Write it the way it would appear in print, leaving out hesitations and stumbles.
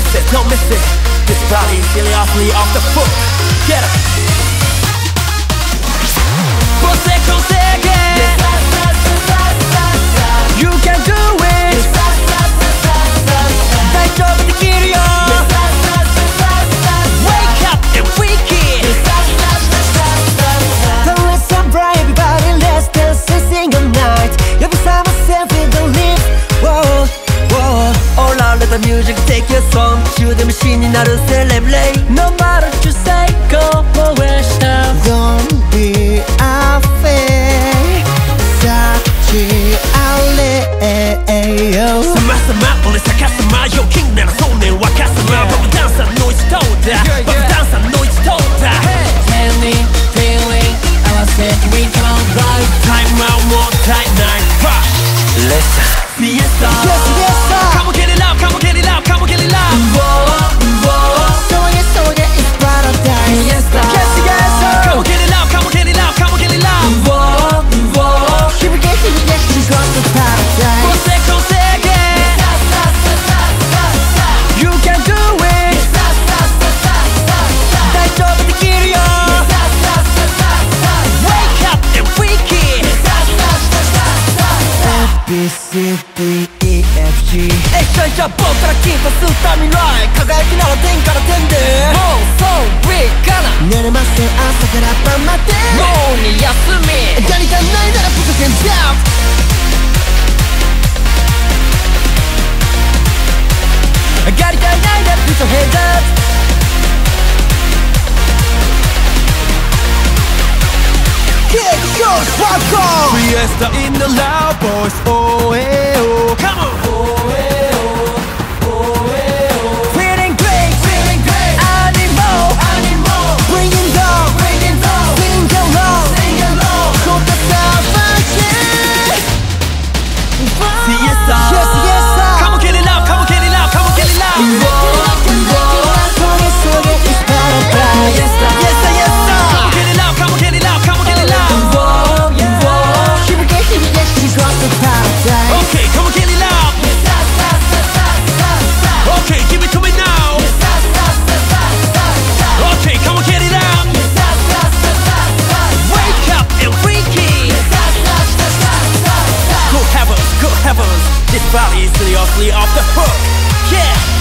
it, don't miss it. This body's seriously off the hook. Get up. You can do it. 大丈夫できるよ。Wake up and freak it. Don't listen, bright, everybody, let's dance and sing all night. Every time I say we don't leave. Whoa, whoa. All out, let the music take your song. 中で虫になるセレブレイ。No matter what you say, go for it. Don't be afraid. 사치 알레요. 사마사마 원래 사카사마 요킹 나는 손에 와카사마 버블 dancer noise toda 버블 dancer noise toda. Tell me, feeling, I was set to read, come on, drive. Time out more tight night. Listen, fiesta. Yes, yes, Come on get it loud, come on get it loud, come on get it loud. 소녀 소녀 it's paradise. Fiesta. Yes, yes. Come on get it loud, come on get it loud, come on get it loud. 힘있게 she's got the paradise. 고세고세게. You can do it. 다이저브 느끼려. Wake up and freak it. A B C D E F G. 액션 샷 뻗어라 기뻐 스타민 라이輝きなら天から天で Oh so we gonna 내내 맛에朝から晩までもうに休みやりたないなら put your hands up. やりたいないなら put your hands up. Kick yours, rock on. Fiesta in the loud voice. Oh, eh, oh. Come on. Oh, eh, oh. Oh, eh, oh. Feeling great. Feeling great. I need more. I need more. Bring it down. Bring it down. Sing along. Sing along. 쏟아져 fight. Fiesta. Yes, yes, sir. Come on, get it loud. Come on, get it loud. Come on, get it loud. 소녀 소녀 it's paradise. Yes, sir. Yes, sir. Yes, sir. Come on, get it loud. Come on, get it loud. Come on, get it loud. 힘있게 she's got the paradise. Okay, come on, get it loud. Okay, give it to me now. Okay, come on, get it out. Wake up and freak it. Good heavens, this body is seriously off the hook. Yeah.